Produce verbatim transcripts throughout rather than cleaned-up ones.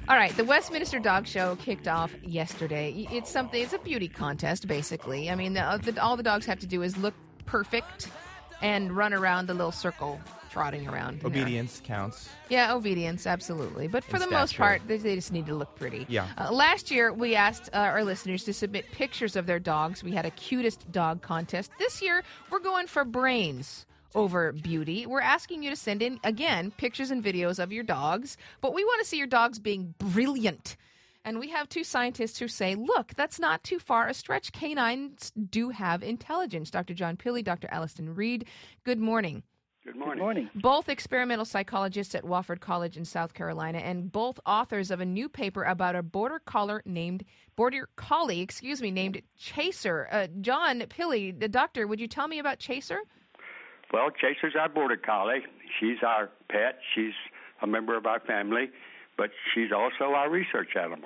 All right, the Westminster Dog Show kicked off yesterday. It's something. It's a beauty contest, basically. I mean, the, the, all the dogs have to do is look perfect and run around the little circle, trotting around. Obedience there. Counts. Yeah, obedience, absolutely. But for In the stature. most part, they, they just need to look pretty. Yeah. Uh, last year, we asked uh, our listeners to submit pictures of their dogs. We had a cutest dog contest. This year, we're going for brains over beauty. We're asking you to send in, again, pictures and videos of your dogs, but we want to see your dogs being brilliant. And we have two scientists who say, look, that's not too far a stretch. Canines do have intelligence. Doctor John Pilley, Doctor Alliston Reed, good morning. Good morning. Good morning. Both experimental psychologists at Wofford College in South Carolina, and both authors of a new paper about a border collie named border collie, excuse me, named Chaser. Uh, John Pilley, the doctor, would you tell me about Chaser? Well, Chaser's our border collie. She's our pet. She's a member of our family, but she's also our research animal.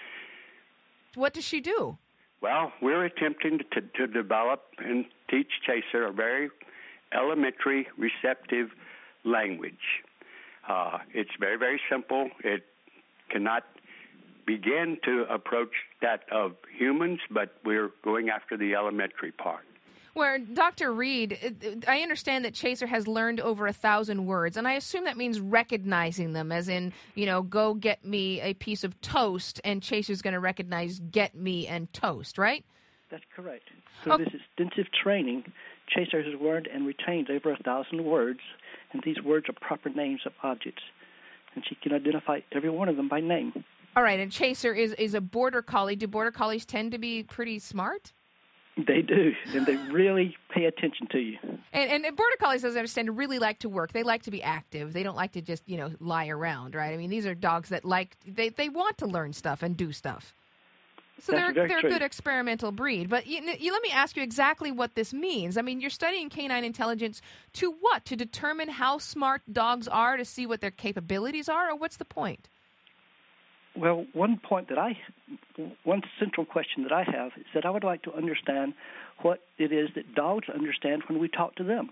What does she do? Well, we're attempting to, to develop and teach Chaser a very elementary, receptive language. Uh, it's very, very simple. It cannot begin to approach that of humans, but we're going after the elementary part. Where, Doctor Reed, I understand that Chaser has learned over a thousand words, and I assume that means recognizing them, as in, you know, go get me a piece of toast, and Chaser's going to recognize get me and toast, right? That's correct. Through Oh. this extensive training, Chaser has learned and retained over a thousand words, and these words are proper names of objects, and she can identify every one of them by name. All right, and Chaser is, is a border collie. Do border collies tend to be pretty smart? They do, and they really pay attention to you. And, and border collies, as I understand, really like to work. They like to be active. They don't like to just, you know, lie around, right? I mean, these are dogs that like, they, they want to learn stuff and do stuff. So That's they're very they're a true. good experimental breed. But you, you, let me ask you exactly what this means. I mean, you're studying canine intelligence to what? To determine how smart dogs are, to see what their capabilities are, or what's the point? Well, one point that I, one central question that I have is that I would like to understand what it is that dogs understand when we talk to them.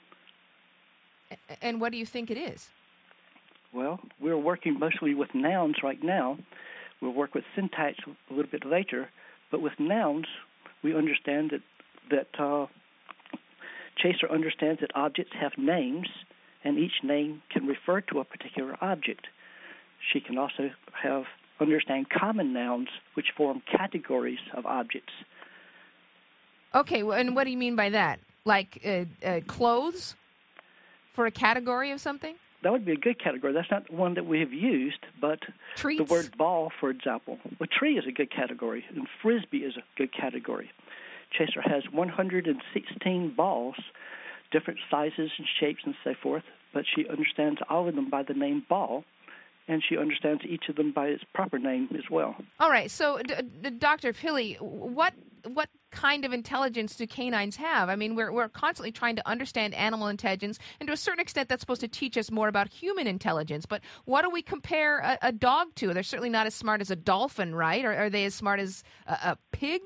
And what do you think it is? Well, we're working mostly with nouns right now. We'll work with syntax a little bit later, but with nouns, we understand that that uh, Chaser understands that objects have names, and each name can refer to a particular object. She can also have understand common nouns, which form categories of objects. Okay, well, and what do you mean by that? Like uh, uh, clothes for a category of something? That would be a good category. That's not one that we have used, but Treats? the word ball, for example. A tree is a good category, and frisbee is a good category. Chaser has one hundred sixteen balls, different sizes and shapes and so forth, but she understands all of them by the name ball, and she understands each of them by its proper name as well. All right, so d- d- Doctor Pilley, what what kind of intelligence do canines have? I mean, we're we're constantly trying to understand animal intelligence, and to a certain extent, that's supposed to teach us more about human intelligence. But what do we compare a, a dog to? They're certainly not as smart as a dolphin, right? Or are they as smart as a, a pig?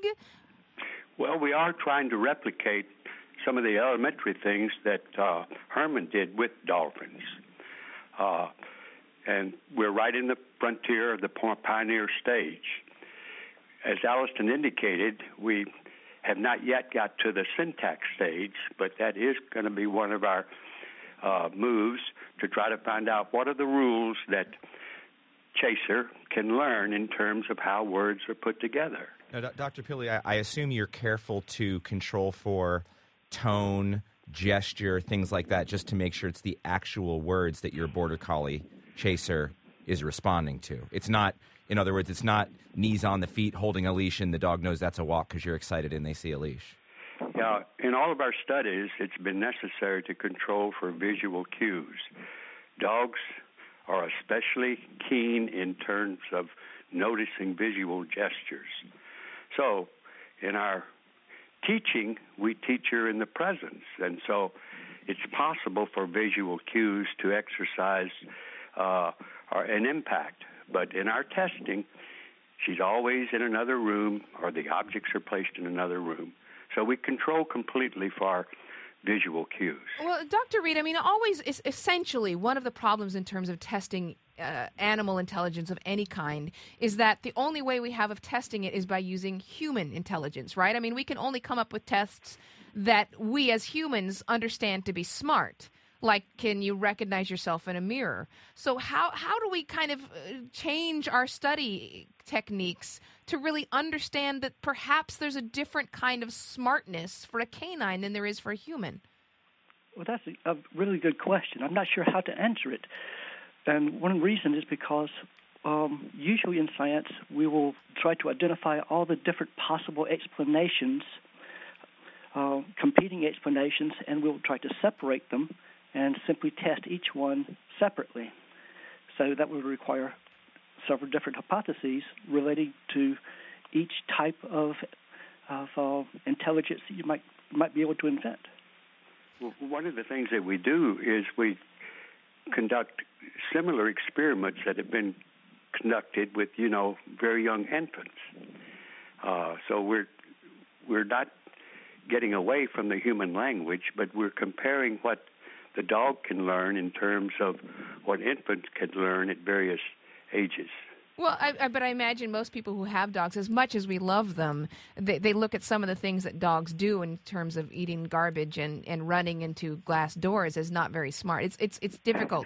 Well, we are trying to replicate some of the elementary things that uh, Herman did with dolphins. Uh, and we're right in the frontier of the pioneer stage. As Alliston indicated, we have not yet got to the syntax stage, but that is going to be one of our uh, moves to try to find out what are the rules that Chaser can learn in terms of how words are put together. Now, Do- Doctor Pilley, I, I assume you're careful to control for tone, gesture, things like that, just to make sure it's the actual words that your border collie Chaser is responding to. It's not, in other words, it's not knees on the feet holding a leash and the dog knows that's a walk because you're excited and they see a leash. Yeah, in all of our studies, it's been necessary to control for visual cues. Dogs are especially keen in terms of noticing visual gestures. So in our teaching, we teach her in the presence, and so it's possible for visual cues to exercise uh, an impact. But in our testing, she's always in another room, or the objects are placed in another room. So we control completely for our visual cues. Well, Doctor Reed, I mean, always is essentially one of the problems in terms of testing uh, animal intelligence of any kind is that the only way we have of testing it is by using human intelligence, right? I mean, we can only come up with tests that we as humans understand to be smart. Like, can you recognize yourself in a mirror? So how how do we kind of change our study techniques to really understand that perhaps there's a different kind of smartness for a canine than there is for a human? Well, that's a, a really good question. I'm not sure how to answer it. And one reason is because um, usually in science we will try to identify all the different possible explanations, uh, competing explanations, and we'll try to separate them and simply test each one separately. So that would require several different hypotheses relating to each type of of uh, intelligence that you might might be able to invent. Well, one of the things that we do is we conduct similar experiments that have been conducted with, you know, very young infants. Uh, so we're we're not getting away from the human language, but we're comparing what the dog can learn in terms of what infants can learn at various ages. Well, I, I, but I imagine most people who have dogs, as much as we love them, they, they look at some of the things that dogs do in terms of eating garbage and, and running into glass doors as not very smart. It's it's it's difficult.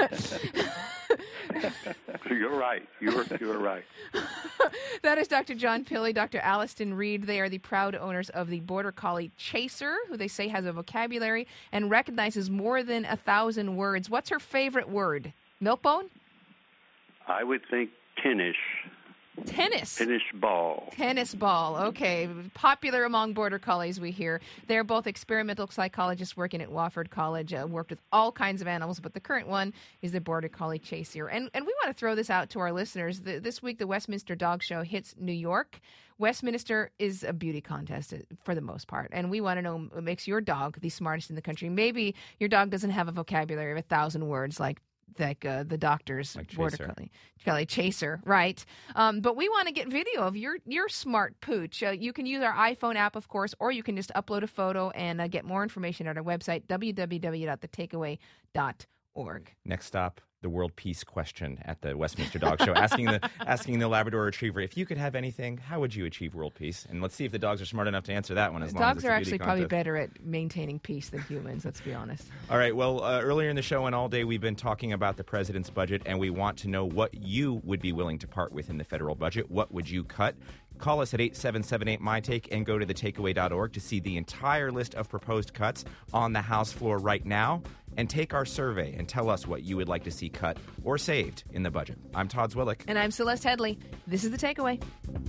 You're right. You're you're right. That is Doctor John Pilley, Doctor Alliston Reed. They are the proud owners of the Border Collie Chaser, who they say has a vocabulary and recognizes more than a thousand words. What's her favorite word? Milkbone? I would think tennis. Tennis. Tennis ball. Tennis ball. Okay. Popular among Border Collies, we hear. They're both experimental psychologists working at Wofford College, uh, worked with all kinds of animals, but the current one is the Border Collie Chaser. And and we want to throw this out to our listeners. The, this week, the Westminster Dog Show hits New York. Westminster is a beauty contest for the most part, and we want to know what makes your dog the smartest in the country. Maybe your dog doesn't have a vocabulary of a thousand words like like uh, the doctor's like Border Collie, Collie Chaser, right? Um, but we want to get video of your your smart pooch. Uh, you can use our iPhone app, of course, or you can just upload a photo and uh, get more information at our website, w w w dot the takeaway dot org. Next stop, the world peace question at the Westminster Dog Show, asking the asking the Labrador Retriever, if you could have anything, how would you achieve world peace? And let's see if the dogs are smart enough to answer that one. As long Dogs as it's are a actually beauty probably contest. better at maintaining peace than humans, let's be honest. All right, well, uh, earlier in the show and all day, we've been talking about the president's budget, and we want to know what you would be willing to part with in the federal budget. What would you cut? Call us at eight seven seven eight, M Y Take and go to the takeaway dot org to see the entire list of proposed cuts on the House floor right now, and take our survey and tell us what you would like to see cut or saved in the budget. I'm Todd Zwillick. And I'm Celeste Headley. This is The Takeaway.